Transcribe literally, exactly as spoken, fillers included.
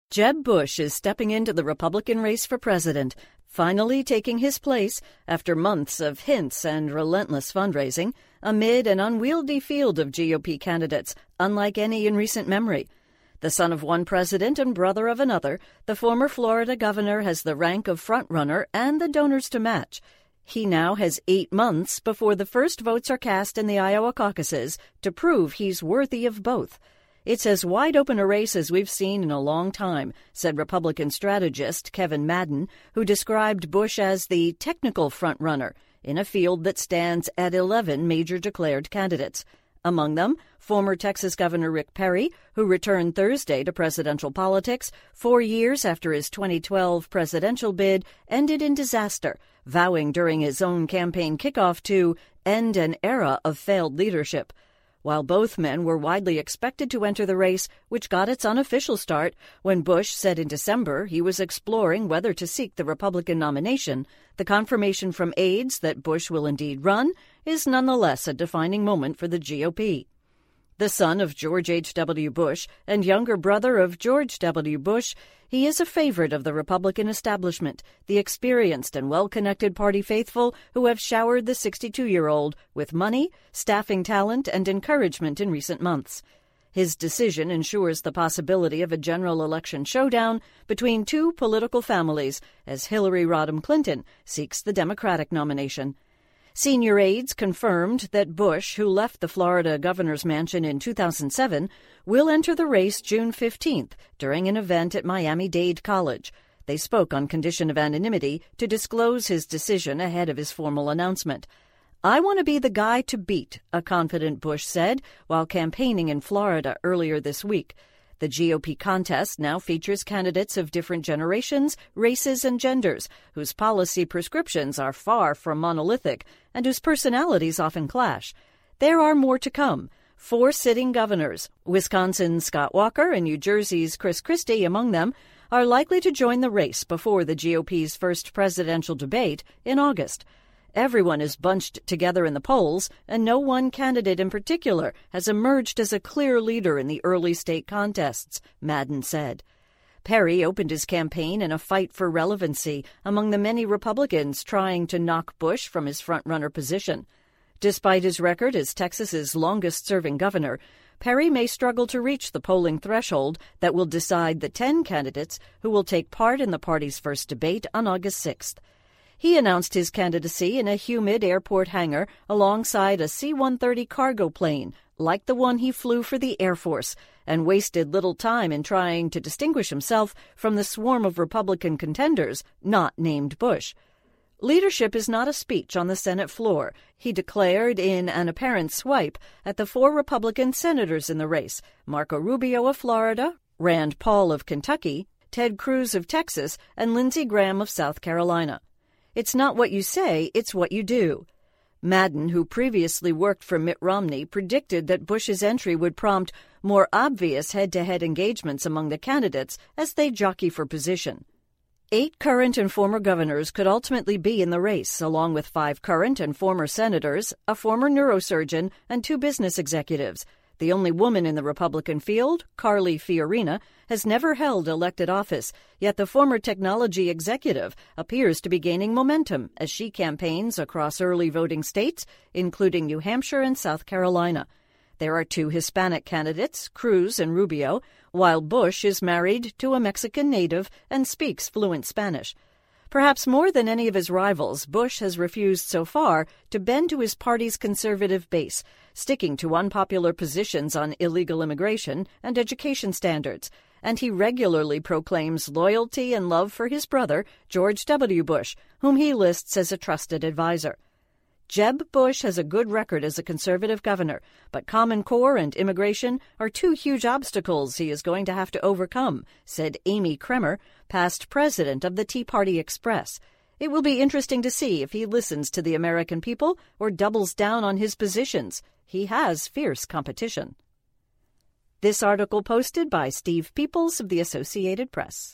Jeb Bush is stepping into the Republican race for president, finally taking his place after months of hints and relentless fundraising amid an unwieldy field of G O P candidates, unlike any in recent memory. The son of one president and brother of another, the former Florida governor has the rank of frontrunner and the donors to match. He now has eight months before the first votes are cast in the Iowa caucuses to prove he's worthy of both. It's as wide open a race as we've seen in a long time, said Republican strategist Kevin Madden, who described Bush as the technical frontrunner in a field that stands at eleven major declared candidates. Among them, former Texas Governor Rick Perry, who returned Thursday to presidential politics four years after his twenty twelve presidential bid ended in disaster, vowing during his own campaign kickoff to end an era of failed leadership. While both men were widely expected to enter the race, which got its unofficial start when Bush said in December he was exploring whether to seek the Republican nomination, the confirmation from aides that Bush will indeed run is nonetheless a defining moment for the G O P. The son of George H W. Bush and younger brother of George W. Bush, he is a favorite of the Republican establishment, the experienced and well-connected party faithful who have showered the sixty-two-year-old with money, staffing talent, and encouragement in recent months. His decision ensures the possibility of a general election showdown between two political families as Hillary Rodham Clinton seeks the Democratic nomination. Senior aides confirmed that Bush, who left the Florida governor's mansion in two thousand seven, will enter the race June fifteenth during an event at Miami-Dade College. They spoke on condition of anonymity to disclose his decision ahead of his formal announcement. "I want to be the guy to beat," a confident Bush said while campaigning in Florida earlier this week. The G O P contest now features candidates of different generations, races, and genders, whose policy prescriptions are far from monolithic and whose personalities often clash. There are more to come. Four sitting governors, Wisconsin's Scott Walker and New Jersey's Chris Christie among them, are likely to join the race before the G O P's first presidential debate in August. Everyone is bunched together in the polls, and no one candidate in particular has emerged as a clear leader in the early state contests, Madden said. Perry opened his campaign in a fight for relevancy among the many Republicans trying to knock Bush from his frontrunner position. Despite his record as Texas's longest-serving governor, Perry may struggle to reach the polling threshold that will decide the ten candidates who will take part in the party's first debate on August sixth. He announced his candidacy in a humid airport hangar alongside a C one thirty cargo plane, like the one he flew for the Air Force, and wasted little time in trying to distinguish himself from the swarm of Republican contenders not named Bush. Leadership is not a speech on the Senate floor, he declared in an apparent swipe at the four Republican senators in the race, Marco Rubio of Florida, Rand Paul of Kentucky, Ted Cruz of Texas, and Lindsey Graham of South Carolina. It's not what you say, it's what you do. Madden, who previously worked for Mitt Romney, predicted that Bush's entry would prompt more obvious head-to-head engagements among the candidates as they jockey for position. Eight current and former governors could ultimately be in the race, along with five current and former senators, a former neurosurgeon, and two business executives. The only woman in the Republican field, Carly Fiorina, has never held elected office, yet the former technology executive appears to be gaining momentum as she campaigns across early voting states, including New Hampshire and South Carolina. There are two Hispanic candidates, Cruz and Rubio, while Bush is married to a Mexican native and speaks fluent Spanish. Perhaps more than any of his rivals, Bush has refused so far to bend to his party's conservative base, sticking to unpopular positions on illegal immigration and education standards, and he regularly proclaims loyalty and love for his brother, George W. Bush, whom he lists as a trusted advisor. Jeb Bush has a good record as a conservative governor, but Common Core and immigration are two huge obstacles he is going to have to overcome, said Amy Kremer, past president of the Tea Party Express. It will be interesting to see if he listens to the American people or doubles down on his positions. He has fierce competition. This article posted by Steve Peoples of the Associated Press.